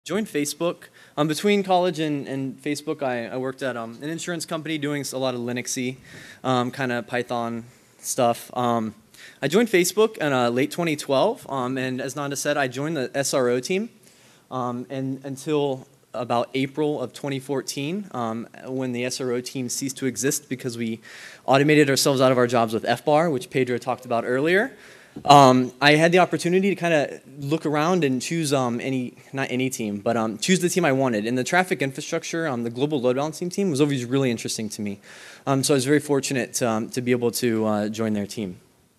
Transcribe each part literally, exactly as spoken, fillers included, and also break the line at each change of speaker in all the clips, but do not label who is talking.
joined Facebook. Um, between college and, and Facebook, I, I worked at um, an insurance company doing a lot of Linuxy, um, kind of Python stuff. Um, I joined Facebook in uh, late twenty twelve, um, and as Nanda said, I joined the S R O team, um, and until about April of twenty fourteen, um, when the S R O team ceased to exist because we automated ourselves out of our jobs with F bar, which Pedro talked about earlier. Um, I had the opportunity to kind of look around and choose um, any, not any team, but um, choose the team I wanted. And the traffic infrastructure, um, the global load balancing team, was always really interesting to me. Um, so I was very fortunate to, um, to be able to uh, join their team.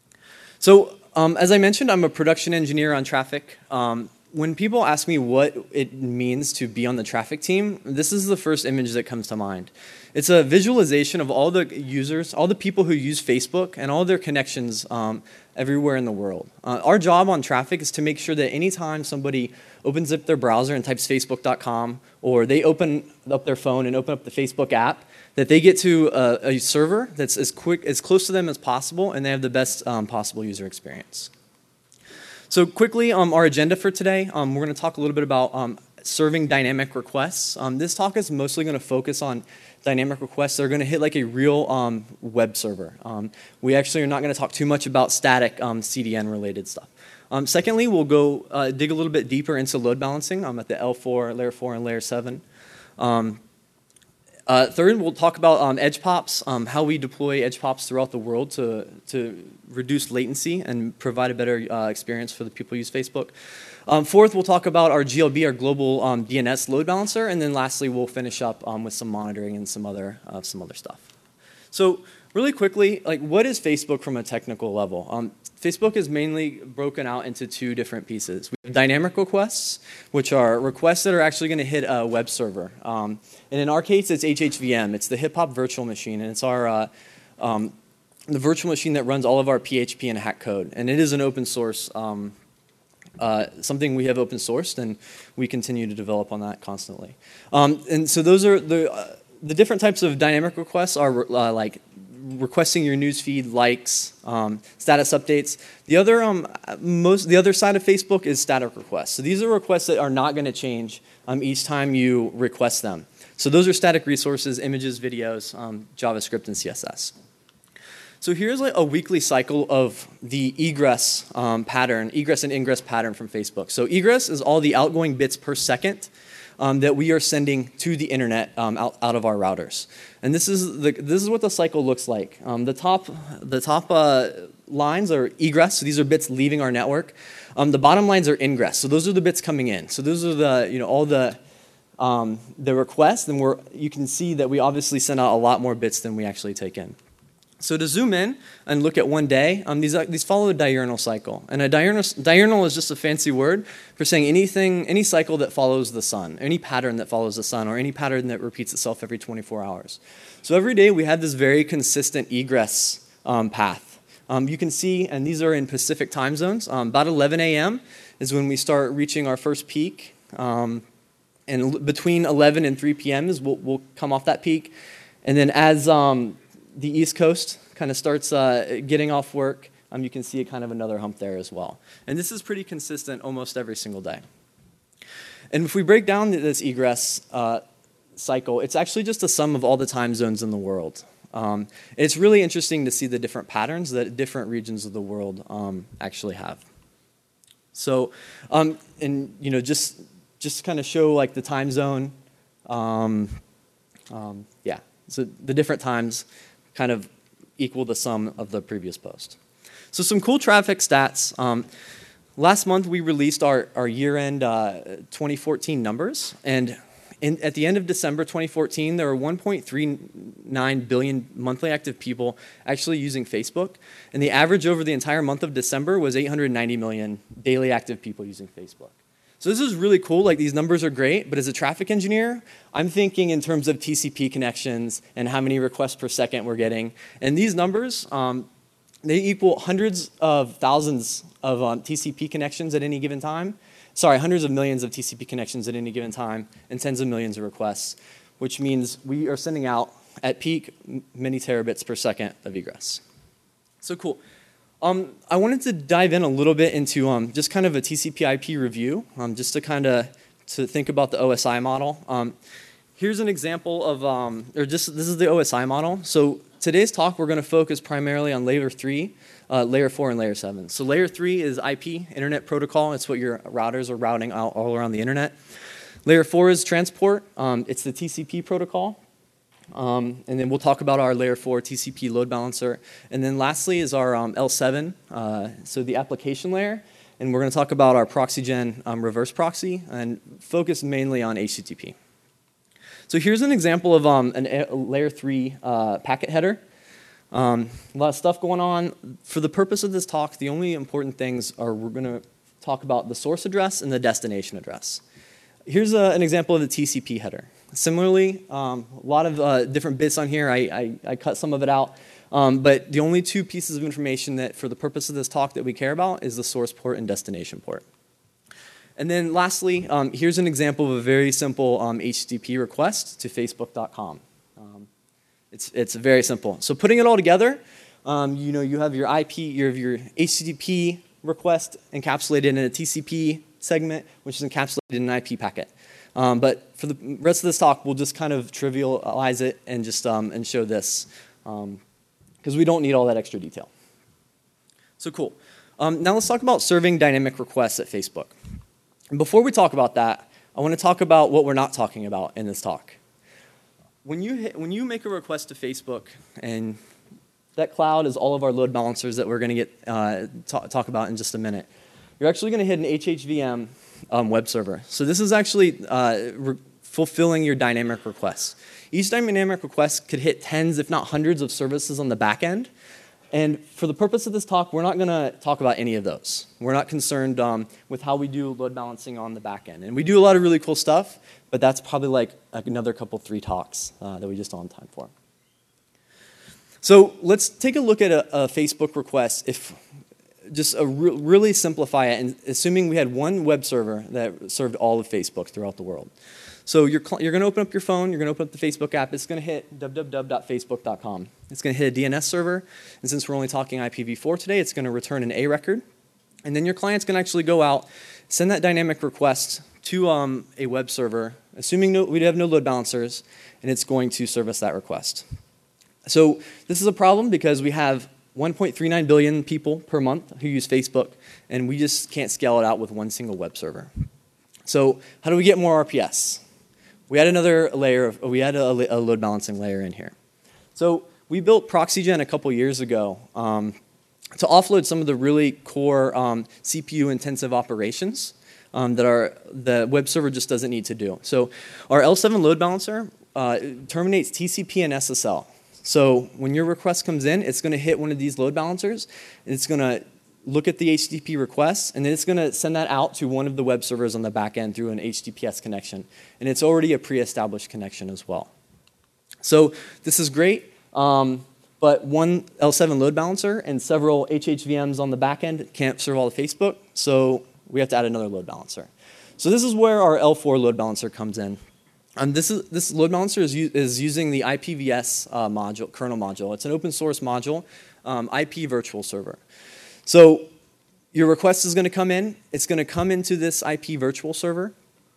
So um, as I mentioned, I'm a production engineer on traffic. Um, when people ask me what it means to be on the traffic team, this is the first image that comes to mind. It's a visualization of all the users, all the people who use Facebook, and all their connections um, everywhere in the world. Uh, our job on traffic is to make sure that anytime somebody opens up their browser and types facebook dot com, or they open up their phone and open up the Facebook app, that they get to a, a server that's as quick, as close to them as possible, and they have the best um, possible user experience. So quickly, um, our agenda for today, um, we're going to talk a little bit about um, serving dynamic requests. Um, this talk is mostly going to focus on dynamic requests that are going to hit like a real um, web server. Um, we actually are not going to talk too much about static um, C D N related stuff. Um, secondly, we'll go uh, dig a little bit deeper into load balancing um, at the L four, layer four, and layer seven. Um, Uh, third, we'll talk about um, edge pops, um, how we deploy edge pops throughout the world to, to reduce latency and provide a better uh, experience for the people who use Facebook. Um, fourth, we'll talk about our G L B, our global um, D N S load balancer, and then lastly, we'll finish up um, with some monitoring and some other, uh, some other stuff. So really quickly, like, what is Facebook from a technical level? Um, Facebook is mainly broken out into two different pieces. We have dynamic requests, which are requests that are actually going to hit a web server. Um, and in our case, it's H H V M. It's the hip hop virtual machine, and it's our uh, um, the virtual machine that runs all of our P H P and hack code. And it is an open source, um, uh, something we have open sourced, and we continue to develop on that constantly. Um, and so those are the uh, the different types of dynamic requests are uh, like requesting your newsfeed, likes, um, status updates. The other, um, most, the other side of Facebook is static requests. So these are requests that are not going to change um, each time you request them. So those are static resources, images, videos, um, JavaScript, and C S S. So here's like a weekly cycle of the egress um, pattern, egress and ingress pattern from Facebook. So egress is all the outgoing bits per second Um, that we are sending to the internet um, out, out of our routers. And this is, the, this is what the cycle looks like. Um, the top, the top uh, lines are egress, so these are bits leaving our network. Um, the bottom lines are ingress, so those are the bits coming in. So those are the, you know, all the, um, the requests, and we're, you can see that we obviously send out a lot more bits than we actually take in. So to zoom in and look at one day, um, these, these follow a diurnal cycle. And a diurnal, diurnal is just a fancy word for saying anything, any cycle that follows the sun, any pattern that follows the sun, or any pattern that repeats itself every twenty-four hours. So every day we have this very consistent egress um, path. Um, you can see, and these are in Pacific time zones, um, about eleven A M is when we start reaching our first peak. Um, and between eleven and three P M is we'll, we'll come off that peak. And then as um, the East Coast kind of starts uh, getting off work, um, you can see kind of another hump there as well. And this is pretty consistent almost every single day. And if we break down this egress uh, cycle, it's actually just a sum of all the time zones in the world. Um, it's really interesting to see the different patterns that different regions of the world um, actually have. So, um, and you know, just just kind of show like the time zone. Um, um, yeah, so the different times kind of equal the sum of the previous post. So some cool traffic stats. Um, last month we released our, our year-end uh, twenty fourteen numbers, and in, at the end of December twenty fourteen, there were one point three nine billion monthly active people actually using Facebook, and the average over the entire month of December was eight hundred ninety million daily active people using Facebook. So this is really cool, like these numbers are great, but as a traffic engineer, I'm thinking in terms of T C P connections and how many requests per second we're getting. And these numbers, um, they equal hundreds of thousands of um, T C P connections at any given time. Sorry, hundreds of millions of T C P connections at any given time and tens of millions of requests, which means we are sending out at peak many terabits per second of egress. So cool. Um, I wanted to dive in a little bit into um, just kind of a T C P I P review, um, just to kind of to think about the O S I model. Um, here's an example of, um, or just this is the O S I model. So today's talk, we're going to focus primarily on layer three, uh, layer four, and layer seven. So layer three is I P, Internet Protocol. It's what your routers are routing out all around the internet. Layer four is transport. Um, it's the T C P protocol. Um, and then we'll talk about our layer four T C P load balancer. And then lastly is our um, L seven, uh, so the application layer. And we're going to talk about our ProxyGen um, reverse proxy and focus mainly on H T T P. So here's an example of um, an a layer three uh, packet header. Um, a lot of stuff going on. For the purpose of this talk, the only important things are we're going to talk about the source address and the destination address. Here's a, an example of the T C P header. Similarly, um, a lot of uh, different bits on here. I, I, I cut some of it out. Um, but the only two pieces of information that, for the purpose of this talk, that we care about is the source port and destination port. And then lastly, um, here's an example of a very simple um, H T T P request to facebook dot com. Um, it's, it's very simple. So putting it all together, um, you know, you have your I P, you have your H T T P request encapsulated in a T C P segment, which is encapsulated in an I P packet. Um, but for the rest of this talk, we'll just kind of trivialize it and just um, and show this, because um, we don't need all that extra detail. So cool. Um, now let's talk about serving dynamic requests at Facebook. And before we talk about that, I want to talk about what we're not talking about in this talk. When you hit, when you make a request to Facebook, and that cloud is all of our load balancers that we're going to get uh, talk, talk about in just a minute, you're actually going to hit an H H V M um, web server. So this is actually uh, re fulfilling your dynamic requests. Each dynamic request could hit tens, if not hundreds, of services on the back end. And for the purpose of this talk, we're not going to talk about any of those. We're not concerned um, with how we do load balancing on the back end. And we do a lot of really cool stuff, but that's probably like another couple, three talks uh, that we just don't have time for. So let's take a look at a, a Facebook request. If just a re really simplify it, and assuming we had one web server that served all of Facebook throughout the world. So you're, you're going to open up your phone, you're going to open up the Facebook app, it's going to hit w w w dot facebook dot com. It's going to hit a D N S server, and since we're only talking I P v four today, it's going to return an A record. And then your client's going to actually go out, send that dynamic request to um, a web server, assuming no, we have no load balancers, and it's going to service that request. So this is a problem because we have one point three nine billion people per month who use Facebook, and we just can't scale it out with one single web server. So how do we get more R P S? We had another layer of, we had a, a load balancing layer in here. So we built ProxyGen a couple years ago um, to offload some of the really core um, C P U intensive operations um, that our, the web server just doesn't need to do. So our L seven load balancer uh, terminates T C P and S S L. So when your request comes in, it's going to hit one of these load balancers, and it's going to look at the H T T P request, and then it's going to send that out to one of the web servers on the back end through an H T T P S connection. And it's already a pre-established connection as well. So this is great, um, but one L seven load balancer and several H H V Ms on the back end can't serve all of Facebook, so we have to add another load balancer. So this is where our L four load balancer comes in. Um, this, is, this load balancer is, is using the I P v S uh, module, kernel module. It's an open source module, um, I P virtual server. So your request is going to come in. It's going to come into this I P virtual server,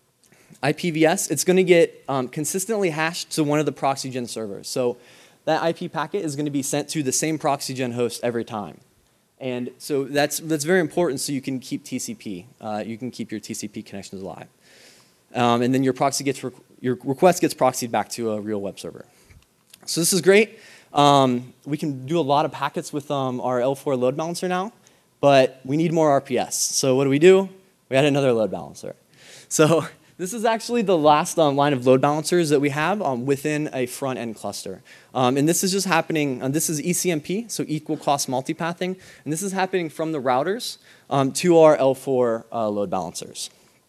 I P v S. It's going to get um, consistently hashed to one of the ProxyGen servers. So that I P packet is going to be sent to the same ProxyGen host every time. And so that's, that's very important so you can keep T C P. Uh, you can keep your T C P connections alive. Um, and then your, proxy gets your request gets proxied back to a real web server. So this is great. Um, we can do a lot of packets with um, our L four load balancer now, but we need more R P S. So what do we do? We add another load balancer. So this is actually the last um, line of load balancers that we have um, within a front-end cluster. Um, and this is just happening, and this is E C M P, so equal cost multipathing, and this is happening from the routers um, to our L four uh, load balancers.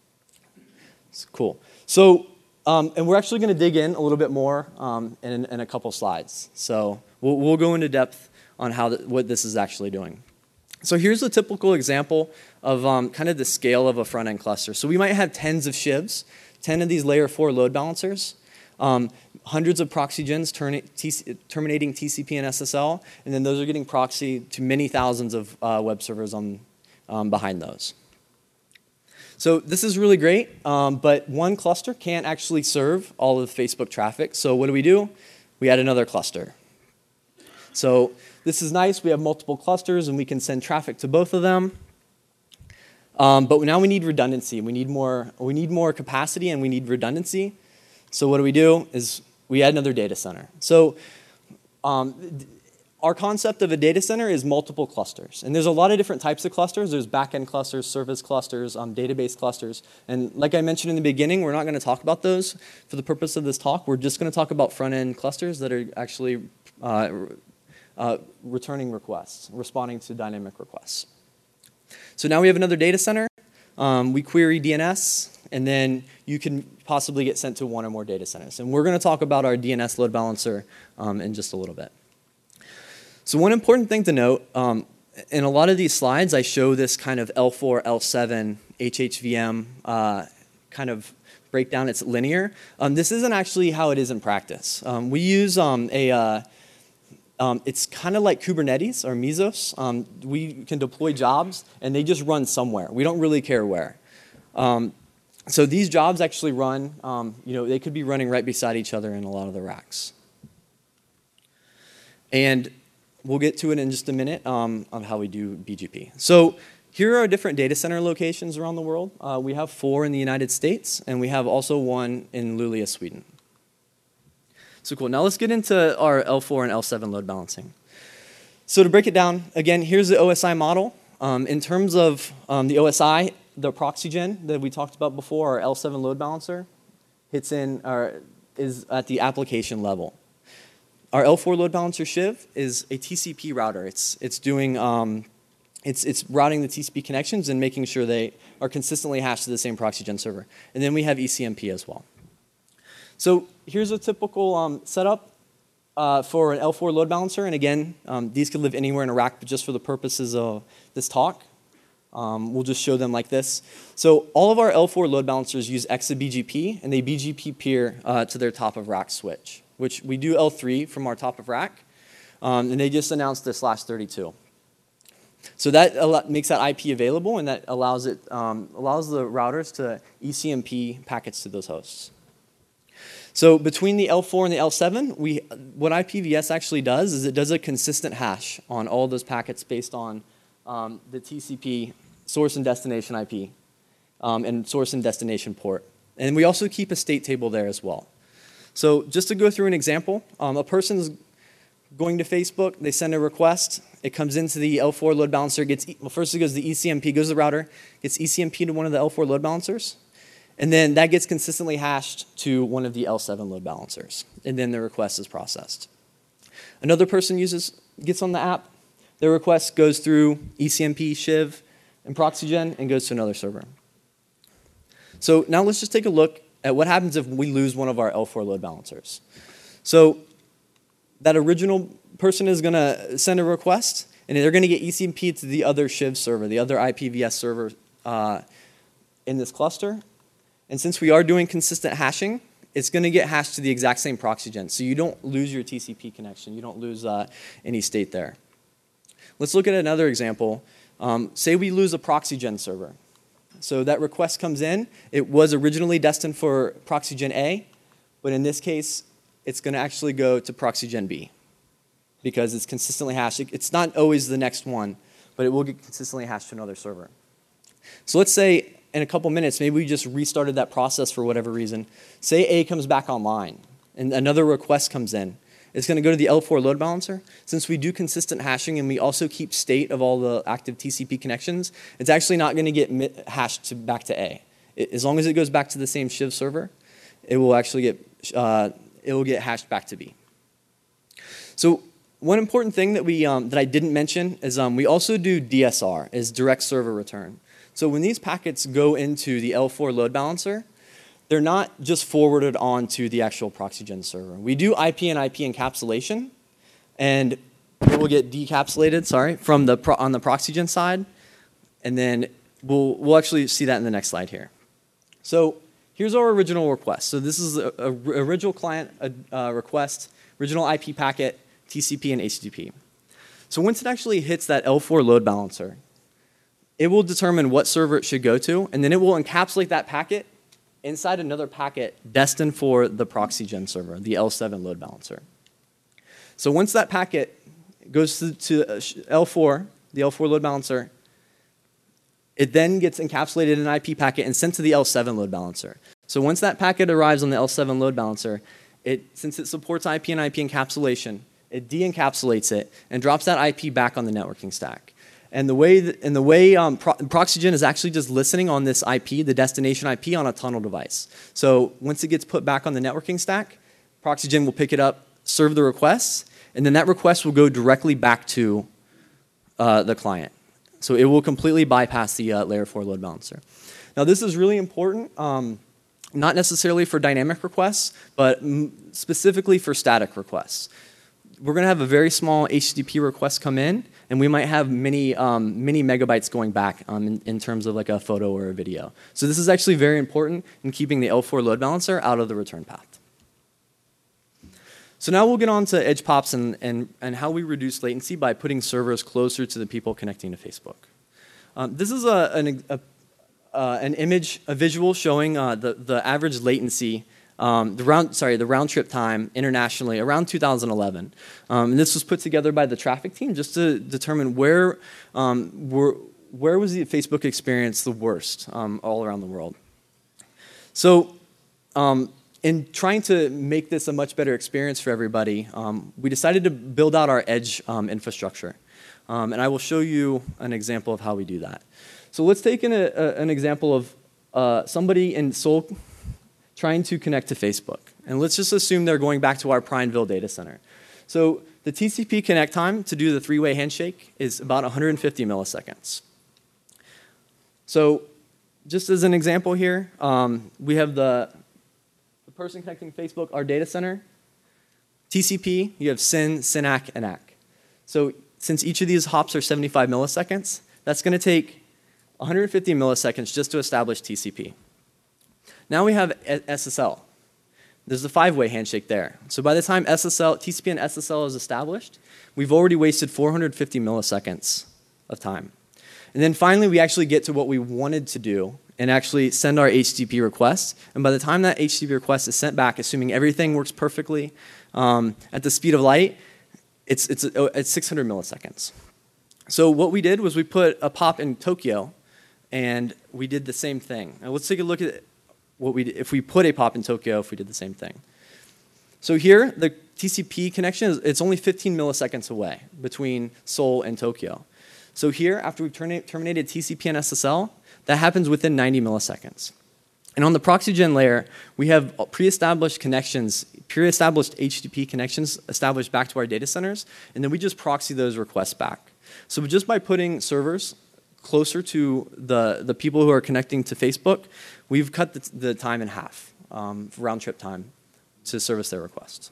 It's cool. So, um, and we're actually going to dig in a little bit more um, in, in a couple slides. So we'll, we'll go into depth on how the, what this is actually doing. So here's a typical example of um, kind of the scale of a front-end cluster. So we might have tens of shivs, ten of these layer four load balancers, um, hundreds of ProxyGens terminating T C P and S S L, and then those are getting proxy to many thousands of uh, web servers on, um, behind those. So this is really great, um, but one cluster can't actually serve all of the Facebook traffic. So what do we do? We add another cluster. So this is nice. We have multiple clusters, and we can send traffic to both of them. Um, but now we need redundancy. We need more. We need more capacity, and we need redundancy. So what do we do? Is we add another data center. So um, our concept of a data center is multiple clusters. And there's a lot of different types of clusters. There's backend clusters, service clusters, um, database clusters. And like I mentioned in the beginning, we're not going to talk about those for the purpose of this talk. We're just going to talk about front-end clusters that are actually uh, uh, returning requests, responding to dynamic requests. So now we have another data center. Um, we query D N S, and then you can possibly get sent to one or more data centers. And we're going to talk about our D N S load balancer um, in just a little bit. So one important thing to note, um, in a lot of these slides, I show this kind of L four, L seven, H H V M uh, kind of breakdown. It's linear. Um, this isn't actually how it is in practice. Um, we use um, a, uh, um, it's kind of like Kubernetes or Mesos. Um, we can deploy jobs, and they just run somewhere. We don't really care where. Um, so these jobs actually run, um, you know, they could be running right beside each other in a lot of the racks. And we'll get to it in just a minute um, on how we do B G P. So here are different data center locations around the world. Uh, we have four in the United States, and we have also one in Luleå, Sweden. So cool. Now let's get into our L four and L seven load balancing. So to break it down, again, here's the O S I model. Um, in terms of um, the O S I, the ProxyGen that we talked about before, our L seven load balancer, hits in, or is at the application level. Our L four load balancer Shiv is a T C P router. It's it's doing um, it's it's routing the T C P connections and making sure they are consistently hashed to the same ProxyGen server. And then we have E C M P as well. So here's a typical um, setup uh, for an L four load balancer. And again, um, these could live anywhere in a rack, but just for the purposes of this talk, um, we'll just show them like this. So all of our L four load balancers use ExaBGP, and they B G P peer uh, to their top of rack switch, which we do L three from our top of rack, um, and they just announced the slash thirty-two. So that makes that I P available, and that allows it um, allows the routers to E C M P packets to those hosts. So between the L four and the L seven, we what I P V S actually does is it does a consistent hash on all those packets based on um, the T C P source and destination I P um, and source and destination port, and we also keep a state table there as well. So just to go through an example, um, a person's going to Facebook, they send a request, it comes into the L four load balancer, gets well, first it goes to the E C M P, goes to the router, gets E C M P to one of the L four load balancers, and then that gets consistently hashed to one of the L seven load balancers, and then the request is processed. Another person uses gets on the app, their request goes through E C M P, Shiv, and ProxyGen, and goes to another server. So now let's just take a look at what happens if we lose one of our L four load balancers. So that original person is going to send a request, and they're going to get E C M P to the other Shiv server, the other I P V S server uh, in this cluster. And since we are doing consistent hashing, it's going to get hashed to the exact same ProxyGen. So you don't lose your T C P connection. You don't lose uh, any state there. Let's look at another example. Um, say we lose a ProxyGen server. So that request comes in. It was originally destined for ProxyGen A, but in this case, it's going to actually go to ProxyGen B because it's consistently hashed. It's not always the next one, but it will get consistently hashed to another server. So let's say in a couple minutes, maybe we just restarted that process for whatever reason. Say A comes back online, and another request comes in. It's going to go to the L four load balancer. Since we do consistent hashing and we also keep state of all the active T C P connections, it's actually not going to get hashed to back to A. It, as long as it goes back to the same Shiv server, it will actually get uh, it will get hashed back to B. So one important thing that we um, that I didn't mention is um, we also do D S R, is direct server return. So when these packets go into the L four load balancer, they're not just forwarded on to the actual ProxyGen server. We do I P and I P encapsulation, and it will get decapsulated, sorry, from the pro on the ProxyGen side, and then we'll we'll actually see that in the next slide here. So here's our original request. So this is a, a original client a, a request, original I P packet, T C P and H T T P. So once it actually hits that L four load balancer, it will determine what server it should go to, and then it will encapsulate that packet inside another packet destined for the ProxyGen server, the L seven load balancer. So once that packet goes to, to L four, the L four load balancer, it then gets encapsulated in an I P packet and sent to the L seven load balancer. So once that packet arrives on the L seven load balancer, it, since it supports I P and I P encapsulation, it de-encapsulates it and drops that I P back on the networking stack. And the way, that, and the way um, Pro ProxyGen is actually just listening on this I P, the destination I P, on a tunnel device. So once it gets put back on the networking stack, ProxyGen will pick it up, serve the requests, and then that request will go directly back to uh, the client. So it will completely bypass the uh, layer four load balancer. Now this is really important, um, not necessarily for dynamic requests, but m specifically for static requests. We're going to have a very small H T T P request come in, and we might have many, um, many megabytes going back um, in, in terms of like a photo or a video. So this is actually very important in keeping the L four load balancer out of the return path. So now we'll get on to edge pops and, and, and how we reduce latency by putting servers closer to the people connecting to Facebook. Um, this is a, an, a, uh, an image, a visual showing uh, the, the average latency Um, the round, sorry, the round trip time internationally around two thousand eleven. Um, and this was put together by the traffic team just to determine where, um, were, where was the Facebook experience the worst um, all around the world. So um, in trying to make this a much better experience for everybody, um, we decided to build out our edge um, infrastructure. Um, and I will show you an example of how we do that. So let's take an, a, an example of uh, somebody in Seoul trying to connect to Facebook. And let's just assume they're going back to our Prineville data center. So the T C P connect time to do the three-way handshake is about one hundred fifty milliseconds. So just as an example here, um, we have the, the person connecting to Facebook, our data center. T C P, you have S Y N, S Y N A C, and A C. So since each of these hops are seventy-five milliseconds, that's going to take one hundred fifty milliseconds just to establish T C P. Now we have S S L. There's a five-way handshake there. So by the time S S L, T C P and S S L is established, we've already wasted four hundred fifty milliseconds of time. And then finally, we actually get to what we wanted to do and actually send our H T T P request. And by the time that H T T P request is sent back, assuming everything works perfectly um, at the speed of light, it's, it's, it's six hundred milliseconds. So what we did was we put a pop in Tokyo, and we did the same thing. Now let's take a look at what we did, if we put a pop in Tokyo, if we did the same thing. So here, the T C P connection, is, it's only fifteen milliseconds away between Seoul and Tokyo. So here, after we've terminated T C P and S S L, that happens within ninety milliseconds. And on the ProxyGen layer, we have pre-established connections, pre-established H T T P connections established back to our data centers, and then we just proxy those requests back. So just by putting servers closer to the, the people who are connecting to Facebook, we've cut the, the time in half, um, round trip time, to service their requests.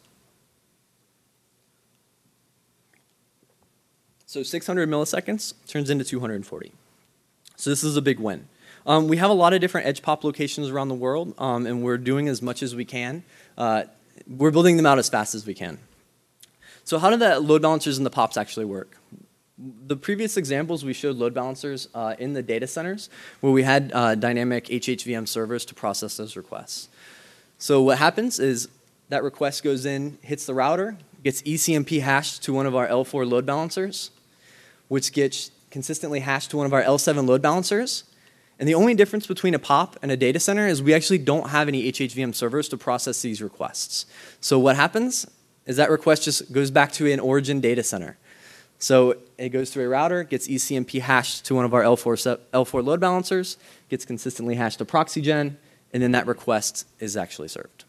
So six hundred milliseconds turns into two hundred forty. So this is a big win. Um, we have a lot of different edge pop locations around the world, um, and we're doing as much as we can. Uh, we're building them out as fast as we can. So how do the load balancers and the pops actually work? The previous examples, we showed load balancers uh, in the data centers where we had uh, dynamic H H V M servers to process those requests. So what happens is that request goes in, hits the router, gets E C M P hashed to one of our L four load balancers, which gets consistently hashed to one of our L seven load balancers. And the only difference between a pop and a data center is we actually don't have any H H V M servers to process these requests. So what happens is that request just goes back to an origin data center. So it goes through a router, gets E C M P hashed to one of our L four, L four load balancers, gets consistently hashed to ProxyGen, and then that request is actually served.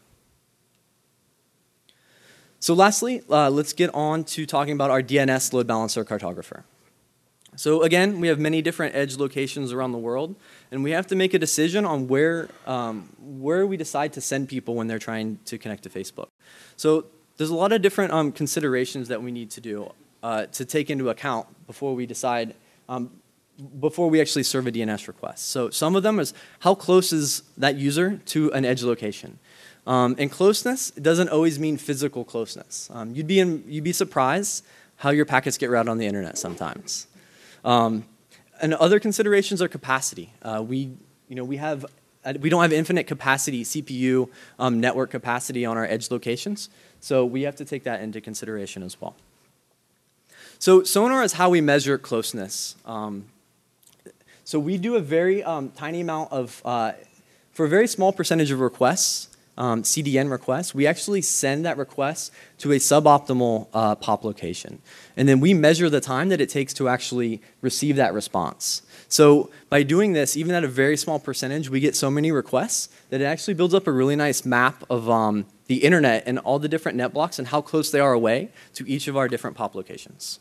So lastly, uh, let's get on to talking about our D N S load balancer cartographer. So again, we have many different edge locations around the world, and we have to make a decision on where, um, where we decide to send people when they're trying to connect to Facebook. So there's a lot of different um, considerations that we need to do. Uh, to take into account before we decide, um, before we actually serve a D N S request. So some of them is how close is that user to an edge location. Um, and closeness doesn't always mean physical closeness. Um, you'd, be in, you'd be surprised how your packets get routed on the internet sometimes. Um, and other considerations are capacity. Uh, we, you know, we have, we don't have infinite capacity C P U um, network capacity on our edge locations, so we have to take that into consideration as well. So sonar is how we measure closeness. Um, so we do a very um, tiny amount of, uh, for a very small percentage of requests, um, C D N requests, we actually send that request to a suboptimal uh, pop location. And then we measure the time that it takes to actually receive that response. So by doing this, even at a very small percentage, we get so many requests that it actually builds up a really nice map of um, the internet and all the different net blocks and how close they are away to each of our different pop locations.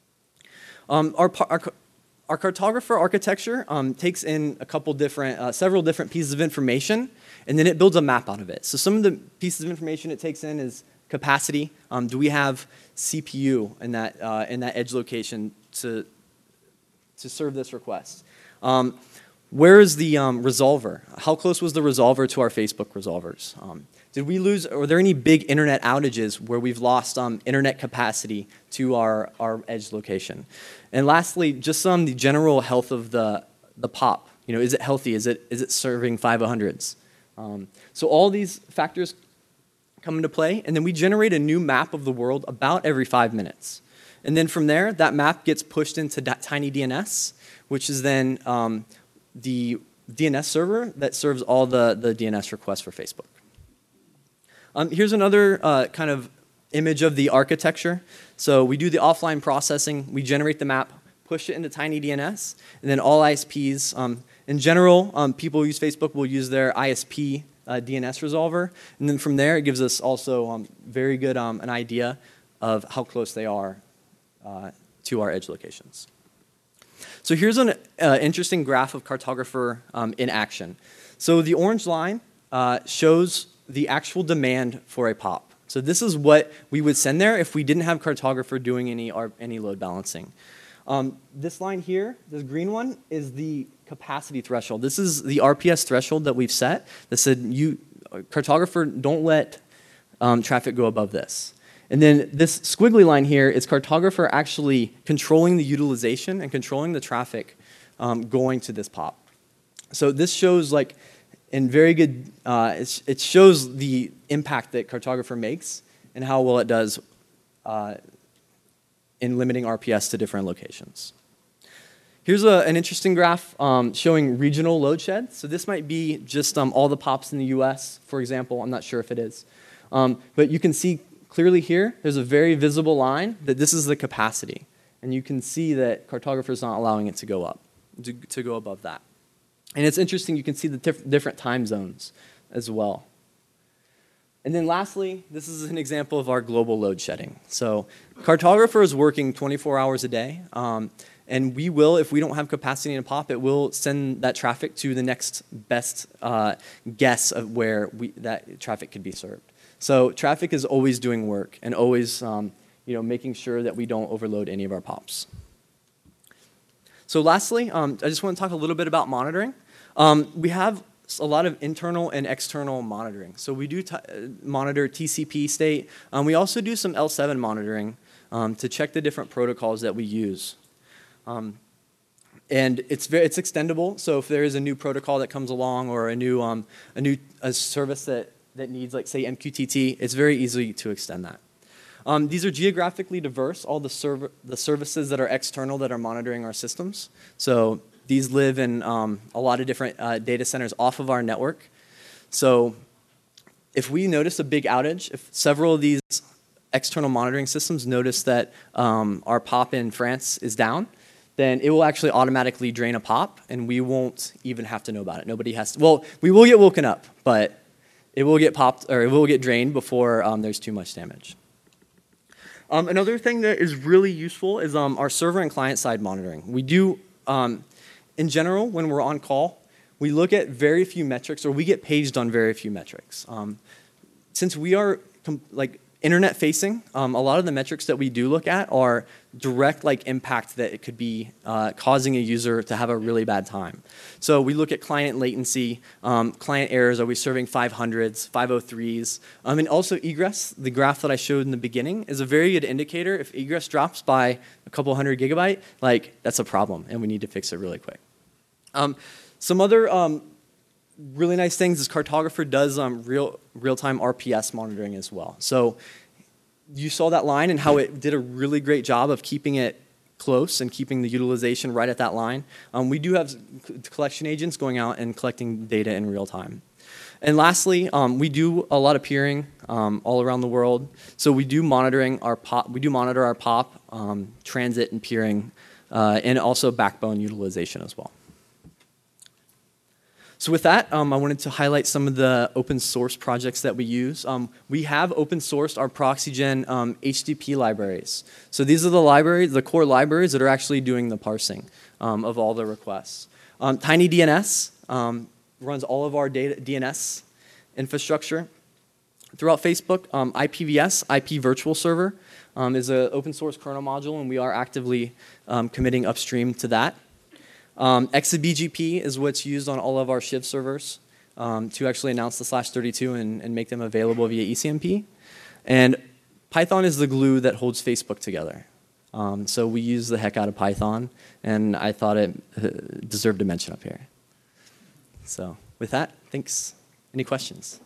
Um, our, our, our cartographer architecture um, takes in a couple different, uh, several different pieces of information, and then it builds a map out of it. So some of the pieces of information it takes in is capacity. Um, do we have C P U in that, uh, in that edge location to, to serve this request? Um, where is the um, resolver? How close was the resolver to our Facebook resolvers? Um, Did we lose, are there any big internet outages where we've lost um, internet capacity to our, our edge location? And lastly, just some the general health of the, the pop. You know, is it healthy? Is it, is it serving five hundreds? Um, so all these factors come into play, and then we generate a new map of the world about every five minutes. And then from there, that map gets pushed into TinyDNS, which is then um, the D N S server that serves all the, the D N S requests for Facebook. Um, here's another uh, kind of image of the architecture. So we do the offline processing, we generate the map, push it into TinyDNS, and then all I S Ps. Um, in general, um, people who use Facebook will use their I S P uh, D N S resolver, and then from there it gives us also um, very good um, an idea of how close they are uh, to our edge locations. So here's an uh, interesting graph of cartographer um, in action. So the orange line uh, shows the actual demand for a pop. So this is what we would send there if we didn't have cartographer doing any, any load balancing. Um, this line here, this green one, is the capacity threshold. This is the R P S threshold that we've set that said, you, cartographer, don't let um, traffic go above this. And then this squiggly line here is cartographer actually controlling the utilization and controlling the traffic um, going to this pop. So this shows like, in very good, uh, it, it shows the impact that cartographer makes and how well it does uh, in limiting R P S to different locations. Here's a, an interesting graph um, showing regional load shed. So this might be just um, all the pops in the U S, for example. I'm not sure if it is. Um, but you can see clearly here, there's a very visible line that this is the capacity. And you can see that cartographer is not allowing it to go up, to, to go above that. And it's interesting, you can see the diff different time zones as well. And then lastly, this is an example of our global load shedding. So cartographer is working twenty-four hours a day, um, and we will, if we don't have capacity in a pop, it will send that traffic to the next best uh, guess of where we, that traffic could be served. So traffic is always doing work and always um, you know, making sure that we don't overload any of our pops. So lastly, um, I just want to talk a little bit about monitoring. Um, we have a lot of internal and external monitoring. So we do t monitor T C P state. Um, we also do some L seven monitoring um, to check the different protocols that we use. Um, and it's, very, it's extendable. So if there is a new protocol that comes along or a new, um, a new a service that, that needs, like, say, M Q T T, it's very easy to extend that. Um, these are geographically diverse, all the, serv the services that are external that are monitoring our systems. So these live in um, a lot of different uh, data centers off of our network. So if we notice a big outage, if several of these external monitoring systems notice that um, our pop in France is down, then it will actually automatically drain a pop, and we won't even have to know about it. Nobody has to, well, we will get woken up, but it will get popped, or it will get drained before um, there's too much damage. Um, another thing that is really useful is um, our server and client side monitoring. We do, um, in general, when we're on call, we look at very few metrics, or we get paged on very few metrics. Um, since we are like internet facing, um, a lot of the metrics that we do look at are direct like impact that it could be uh, causing a user to have a really bad time. So we look at client latency, um, client errors, are we serving five hundreds, five oh threes, um, and also egress. The graph that I showed in the beginning is a very good indicator. If egress drops by a couple hundred gigabyte, like that's a problem and we need to fix it really quick. Um, some other um, really nice things is Cartographer does um, real, real-time R P S monitoring as well. So you saw that line and how it did a really great job of keeping it close and keeping the utilization right at that line. Um, we do have collection agents going out and collecting data in real time. And lastly, um, we do a lot of peering um, all around the world. So we do monitoring our pop, we do monitor our pop, um, transit and peering, uh, and also backbone utilization as well. So with that, um, I wanted to highlight some of the open source projects that we use. Um, we have open sourced our ProxyGen um, H T T P libraries. So these are the libraries, the core libraries that are actually doing the parsing um, of all the requests. Um, TinyDNS um, runs all of our data, D N S infrastructure. Throughout Facebook, um, I P V S, I P Virtual Server, um, is an open source kernel module, and we are actively um, committing upstream to that. Um, X B G P is what's used on all of our Shiv servers um, to actually announce the slash thirty-two and, and make them available via E C M P. And Python is the glue that holds Facebook together. Um, so we use the heck out of Python, and I thought it uh, deserved a mention up here. So with that, thanks. Any questions?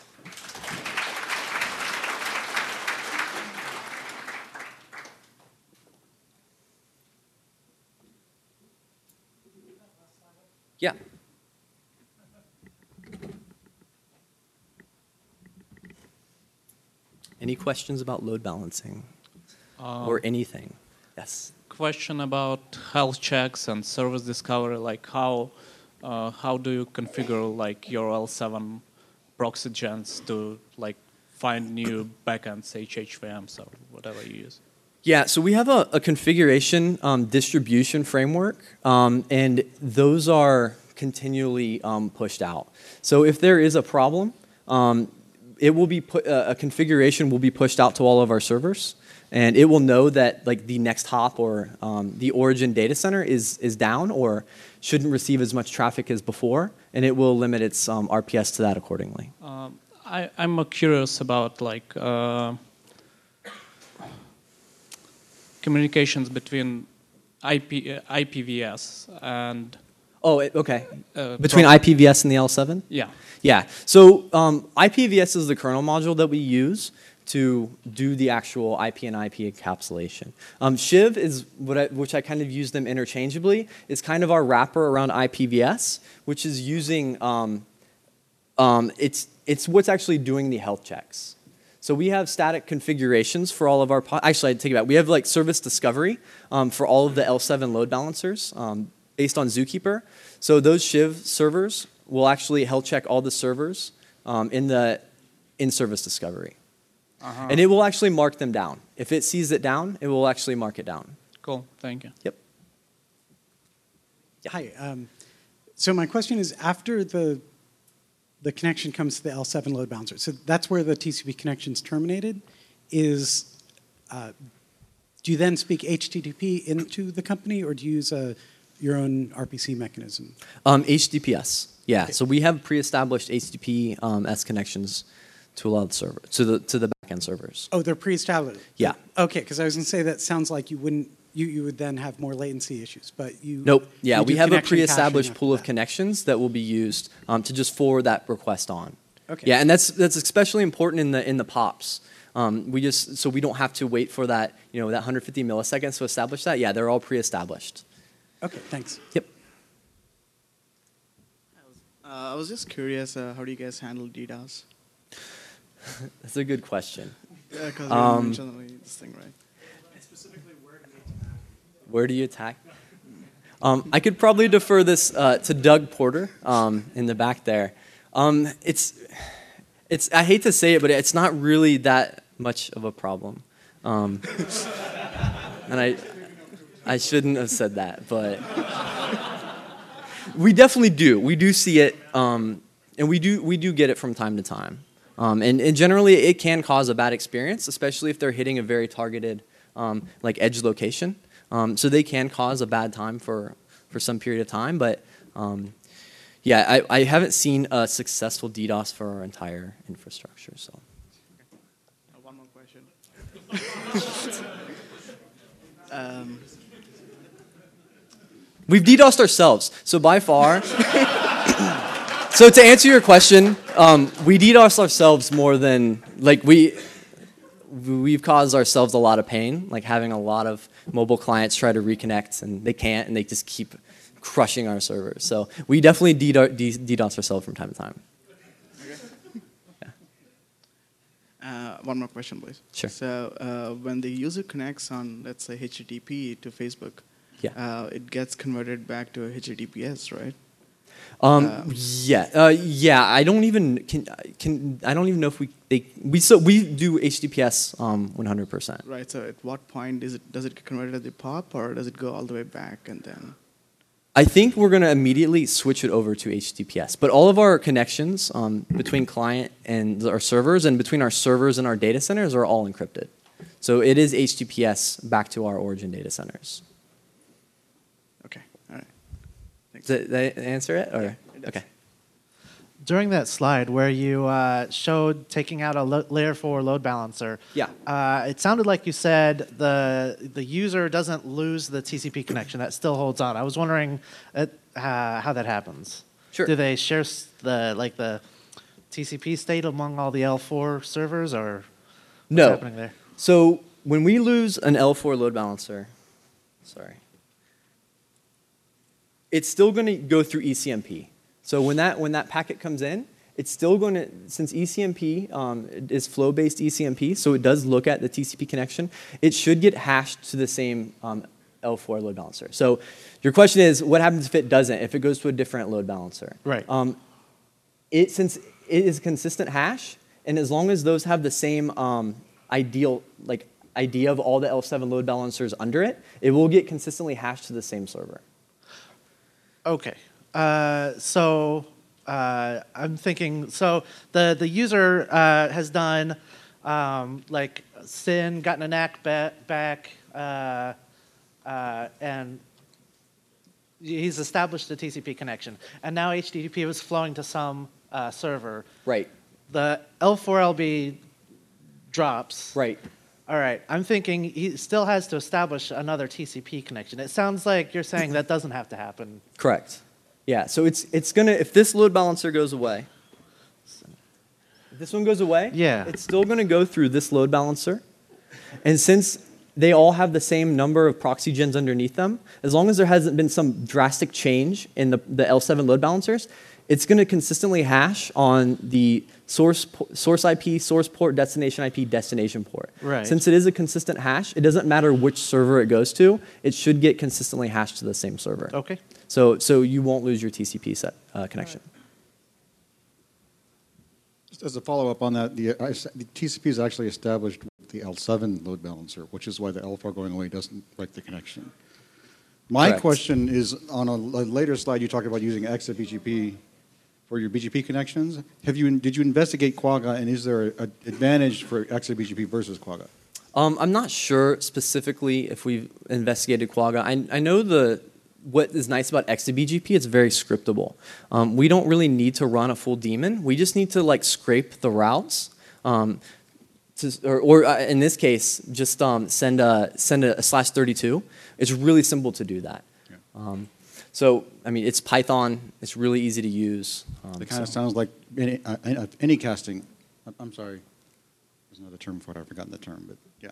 Yeah. Any questions about load balancing uh, or anything? Yes.
Question about health checks and service discovery. Like how uh, how do you configure like your L seven proxy gens to like find new backends, H H V Ms or whatever you use?
Yeah, so we have a, a configuration um, distribution framework, um, and those are continually um, pushed out. So if there is a problem, um, it will be put, uh, a configuration will be pushed out to all of our servers, and it will know that like the next hop or um, the origin data center is is down or shouldn't receive as much traffic as before, and it will limit its um, R P S to that accordingly.
Um, I, I'm curious about like. Uh communications between I P, uh, I P V S and...
Oh, it, okay.
Uh,
between I P V S and the L seven?
Yeah.
Yeah. So um, I P V S is the kernel module that we use to do the actual I P and I P encapsulation. Um, Shiv is, what I, which I kind of use them interchangeably, is kind of our wrapper around I P V S, which is using, um, um, it's, it's what's actually doing the health checks. So we have static configurations for all of our, actually I'd take it back. We have like service discovery um, for all of the L seven load balancers um, based on Zookeeper. So those Shiv servers will actually health check all the servers um, in the in service discovery. Uh-huh. And it will actually mark them down. If it sees it down, it will actually mark it down.
Cool, thank you.
Yep.
Yeah. Hi, um, so my question is after the the connection comes to the L seven load balancer. So that's where the T C P connection's terminated. Is uh, do you then speak H T T P into the company, or do you use a, your own R P C mechanism?
Um, H T T P S. Yeah.
Okay.
So we have pre-established H T T P um, S connections to a lot of the server to the to the backend servers.
Oh, they're pre-established.
Yeah.
Okay, because I was going to say that sounds like you wouldn't. You, you would then have more latency issues, but you...
Nope. Yeah,
you
we have a
connection
pre-established
caching
pool of
after that.
connections that will be used um, to just forward that request on.
Okay.
Yeah, and that's that's especially important in the in the pops. Um, we just so we don't have to wait for that you know that one hundred fifty milliseconds to establish that. Yeah, they're all pre-established.
Okay, thanks.
Yep.
Uh, I was just curious, uh, how do you guys handle DDoS?
That's a good question.
Yeah, because
Um,
you mentioned this thing, right?
Specifically, where do you attack?
Where do you attack? Um, I could probably defer this uh, to Doug Porter um, in the back there. Um, it's, it's. I hate to say it, but it's not really that much of a problem. Um, and I, I shouldn't have said that, but we definitely do. We do see it, um, and we do we do get it from time to time. Um, and, and generally, it can cause a bad experience, especially if they're hitting a very targeted um, like edge location. Um, so they can cause a bad time for, for some period of time. But um, yeah, I, I haven't seen a successful DDoS for our entire infrastructure. So.
Uh, one more question. um,
We've DDoSed ourselves. So by far, so to answer your question, um, we DDoS ourselves more than, like we, we've caused ourselves a lot of pain, like having a lot of mobile clients try to reconnect and they can't and they just keep crushing our servers. So we definitely DDoS ourselves from time to time.
yeah. uh, one more question, please.
Sure.
So uh, when the user connects on, let's say, H T T P to Facebook,
Yeah.
Uh, it gets converted back to H T T P S, right?
Um,
Um,
yeah, uh, yeah. I don't even can can I don't even know if we they we so we do H T T P S um one hundred percent.
Right. So at what point is it does it get converted at the pop, or does it go all the way back and then?
I think we're going to immediately switch it over to H T T P S. But all of our connections um, between client and our servers and between our servers and our data centers are all encrypted. So it is H T T P S back to our origin data centers.
Okay. All right. Thanks.
Did that answer it? Or?
it does.
Okay.
During that slide where you uh, showed taking out a lo layer four load balancer,
Yeah.
uh, it sounded like you said the the user doesn't lose the T C P connection; that still holds on. I was wondering uh, uh, how that happens.
Sure.
Do they share s- the like the T C P state among all the L four servers, or what's
No.
happening there?
So when we lose an L four load balancer, sorry, it's still going to go through E C M P. So when that when that packet comes in, it's still going to, since E C M P um, is flow-based E C M P, so it does look at the T C P connection, it should get hashed to the same um, L four load balancer. So your question is, what happens if it doesn't, if it goes to a different load balancer?
Right.
Um, it, since it is a consistent hash, and as long as those have the same um, ideal, like idea of all the L seven load balancers under it, it will get consistently hashed to the same server.
Okay. Uh, so uh, I'm thinking, so the, the user uh, has done um, like S Y N, gotten a N A C ba back, uh, uh, and he's established a T C P connection. And now H T T P was flowing to some uh, server.
Right,
The L four L B drops.
right.
All right. I'm thinking he still has to establish another T C P connection. It sounds like you're saying that doesn't have to happen.
Correct. Yeah, so it's, it's going to, if this load balancer goes away, if this one goes away,
Yeah.
it's still going to go through this load balancer. And since they all have the same number of proxy gens underneath them, as long as there hasn't been some drastic change in the, the L seven load balancers, it's going to consistently hash on the source, po- source I P, source port, destination I P, destination port.
Right.
Since it is a consistent hash, it doesn't matter which server it goes to, it should get consistently hashed to the same server.
Okay.
So, so you won't lose your T C P set, uh, connection.
Just as a follow-up on that, the, uh, the T C P is actually established with the L seven load balancer, which is why the L four going away doesn't break the connection. My
Correct.
question is, on a, a later slide, you talked about using X F B G P for your B G P connections. Have you, did you investigate Quagga, and is there an advantage for X F B G P versus Quagga?
Um, I'm not sure specifically if we've investigated Quagga. I, I know the what is nice about X F B G P, it's very scriptable. Um, we don't really need to run a full daemon. We just need to like scrape the routes, um, to, or, or uh, in this case, just um, send a send a, a slash thirty-two. It's really simple to do that.
Yeah.
Um, so I mean, it's Python. It's really easy to use. Um,
It kind of
so-
sounds like any, uh, any- uh, any casting. I'm- I'm sorry. There's another term for it. I've forgotten the term, but yeah.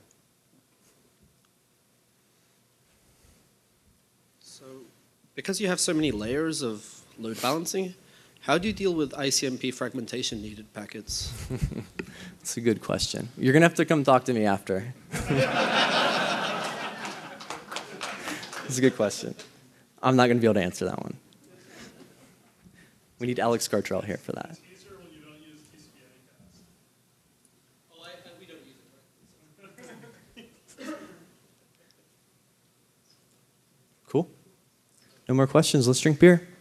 So, because you have so many layers of load balancing, how do you deal with I C M P fragmentation needed packets?
That's a good question. You're gonna have to come talk to me after. It's a good question. I'm not gonna be able to answer that one. We need Alex Gartrell here for that. Cool. No more questions. Let's drink beer.